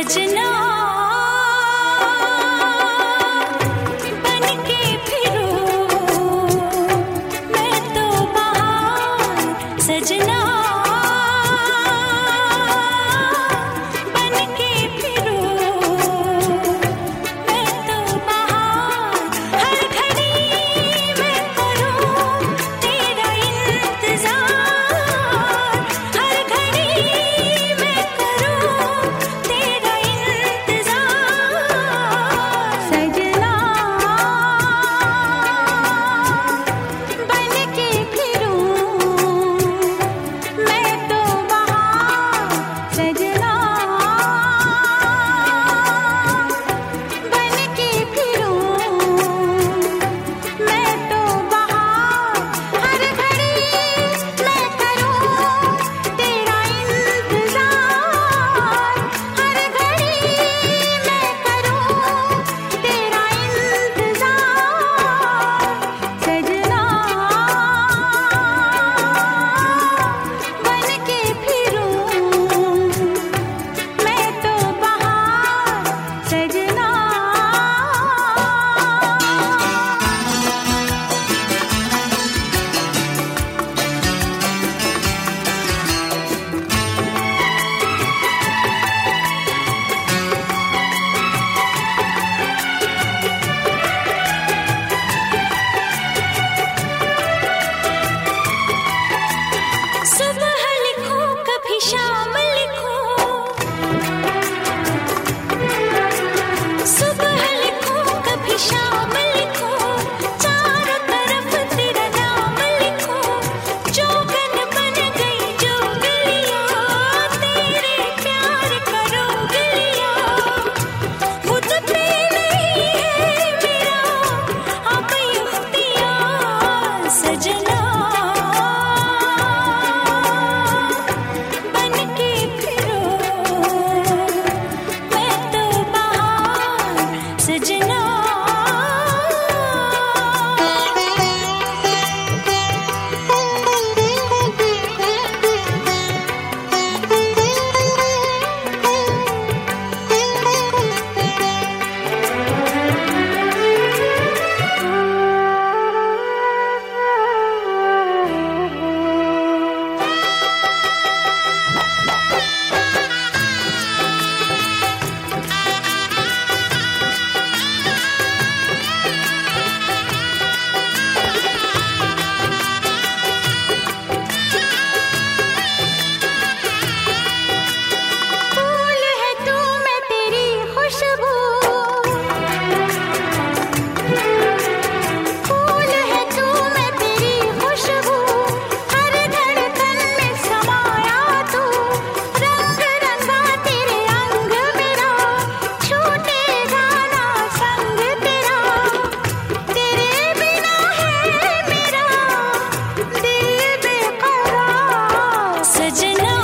सजना बनके फिरूं मैं तो बाहर, सजना बनके फिरूं मैं तो बाहर, हर घड़ी मैं करूं तेरा इंतजार, हर घड़ी मैं करूं तेरा इंतजार, सजना बनके फिरूं मैं तो बाहर, सजना बनके फिरूं मैं तो बाहर, हर घड़ी मैं करूं तेरा इंतजार, हर घड़ी मैं करूं तेरा इंतजार, सजना बनके फिरूं मैं तो बाहर, सजना। सुबह लिखो कभी शाम लिखो, सुबह लिखो कभी शाम लिखो, चारों तरफ तेरा नाम लिखो, जोगन बन गई जोगलिया, तेरे प्यार का रोग लिया, खुद पे नहीं है मेरा अब इख्तियार, सजना बनके फिरूं मैं तो बाहर, सजना। फूल है तू मैं तेरी खुशबू, फूल है तू मैं तेरी खुशबू, हर धड़कन में समाया तू, रंग रंगा तेरे अंग मेरा, छूटेगा ना संग तेरा, तेरे बिना है मेरा दिल बेकरार, सजना